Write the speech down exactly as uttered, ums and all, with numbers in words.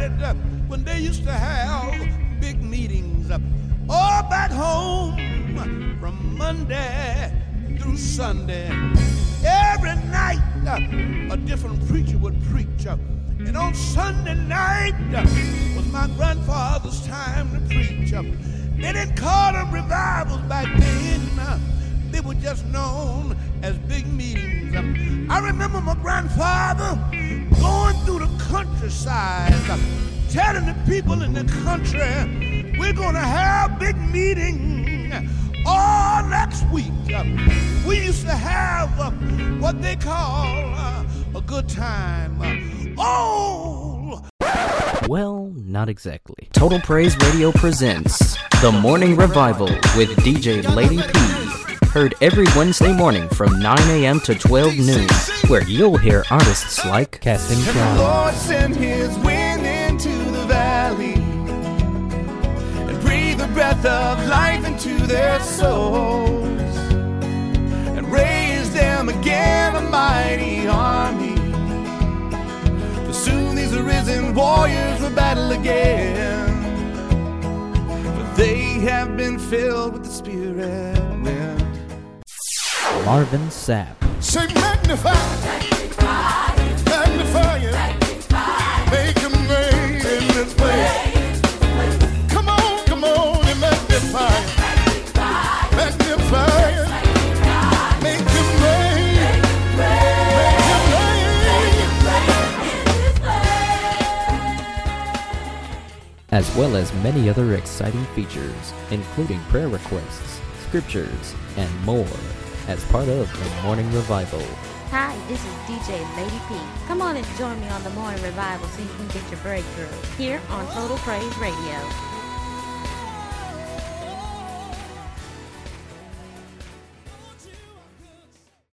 started uh, when they used to have big meetings. Uh, all back home from Monday through Sunday. Every night uh, a different preacher would preach. Uh, and on Sunday night uh, was my grandfather's time to preach. Uh, they didn't call them revivals back then. Uh, they were just known as big meetings. Uh, I remember my grandfather going through the countryside, uh, telling the people in the country, we're going to have big meeting all next week. Uh, we used to have uh, what they call uh, a good time. Uh, oh! Well, not exactly. Total Praise Radio presents The Morning Revival with D J Lady P. Heard every Wednesday morning from nine a.m. to twelve noon, where you'll hear artists like Casting Cloud. And the Lord sent his wind into the valley and breathed the breath of life into their souls and raised them again a mighty army. For soon these arisen warriors will battle again, for they have been filled with the Spirit wind. Marvin Sapp. Say magnify, magnify, magnify it, magnify, make him great in this place. Come on, come on and magnify it, magnify, magnify it, make him great, make him great. As well as many other exciting features, including prayer requests, scriptures, and more, as part of the Morning Revival. Hi, this is D J Lady P. Come on and join me on the Morning Revival so you can get your breakthrough here on Total Praise Radio.